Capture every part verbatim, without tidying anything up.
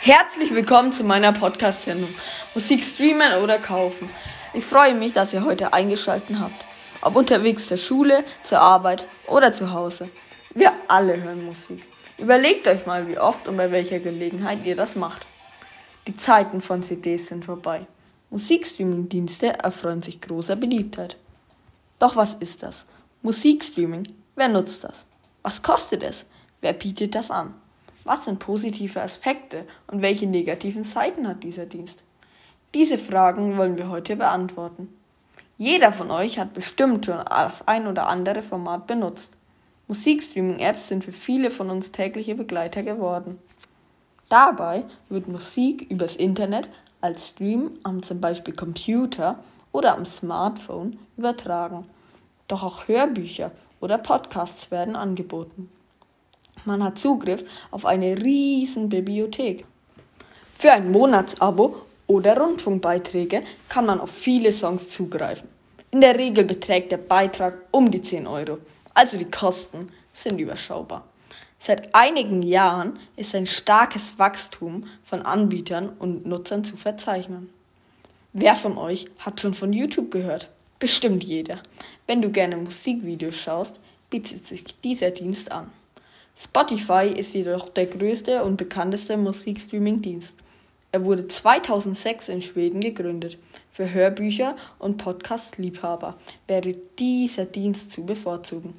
Herzlich willkommen zu meiner Podcast-Sendung Musik streamen oder kaufen. Ich freue mich, dass ihr heute eingeschaltet habt. Ob unterwegs zur Schule, zur Arbeit oder zu Hause. Wir alle hören Musik. Überlegt euch mal, wie oft und bei welcher Gelegenheit ihr das macht. Die Zeiten von C Ds sind vorbei. Musikstreaming-Dienste erfreuen sich großer Beliebtheit. Doch was ist das? Musikstreaming? Wer nutzt das? Was kostet es? Wer bietet das an? Was sind positive Aspekte und welche negativen Seiten hat dieser Dienst? Diese Fragen wollen wir heute beantworten. Jeder von euch hat bestimmt schon das ein oder andere Format benutzt. Musikstreaming-Apps sind für viele von uns tägliche Begleiter geworden. Dabei wird Musik übers Internet als Stream am zum Beispiel Computer oder am Smartphone übertragen. Doch auch Hörbücher oder Podcasts werden angeboten. Man hat Zugriff auf eine riesen Bibliothek. Für ein Monatsabo oder Rundfunkbeiträge kann man auf viele Songs zugreifen. In der Regel beträgt der Beitrag um die zehn Euro, also die Kosten sind überschaubar. Seit einigen Jahren ist ein starkes Wachstum von Anbietern und Nutzern zu verzeichnen. Wer von euch hat schon von YouTube gehört? Bestimmt jeder. Wenn du gerne Musikvideos schaust, bietet sich dieser Dienst an. Spotify ist jedoch der größte und bekannteste Musikstreaming-Dienst. Er wurde zweitausendsechs in Schweden gegründet. Für Hörbücher und Podcast-Liebhaber wäre dieser Dienst zu bevorzugen.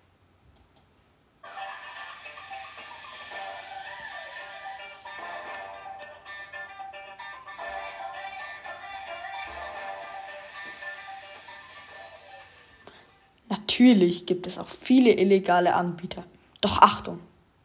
Natürlich gibt es auch viele illegale Anbieter. Doch Achtung!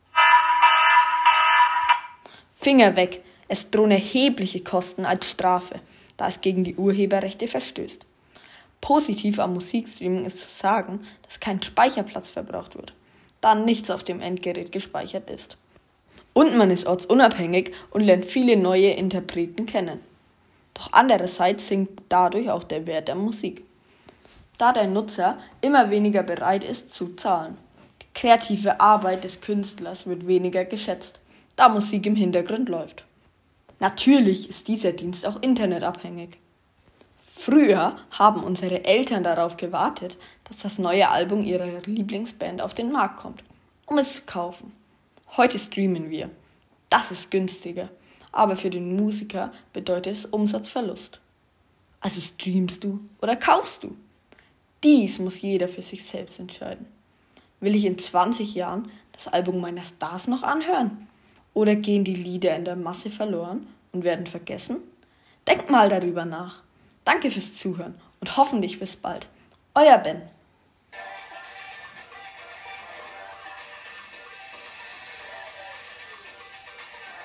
Finger weg! Es drohen erhebliche Kosten als Strafe, da es gegen die Urheberrechte verstößt. Positiv am Musikstreaming ist zu sagen, dass kein Speicherplatz verbraucht wird, da nichts auf dem Endgerät gespeichert ist. Und man ist ortsunabhängig und lernt viele neue Interpreten kennen. Doch andererseits sinkt dadurch auch der Wert der Musik, da der Nutzer immer weniger bereit ist zu zahlen. Die kreative Arbeit des Künstlers wird weniger geschätzt, da Musik im Hintergrund läuft. Natürlich ist dieser Dienst auch internetabhängig. Früher haben unsere Eltern darauf gewartet, dass das neue Album ihrer Lieblingsband auf den Markt kommt, um es zu kaufen. Heute streamen wir. Das ist günstiger, aber für den Musiker bedeutet es Umsatzverlust. Also streamst du oder kaufst du? Dies muss jeder für sich selbst entscheiden. Will ich in zwanzig Jahren das Album meiner Stars noch anhören? Oder gehen die Lieder in der Masse verloren und werden vergessen? Denkt mal darüber nach. Danke fürs Zuhören und hoffentlich bis bald. Euer Ben.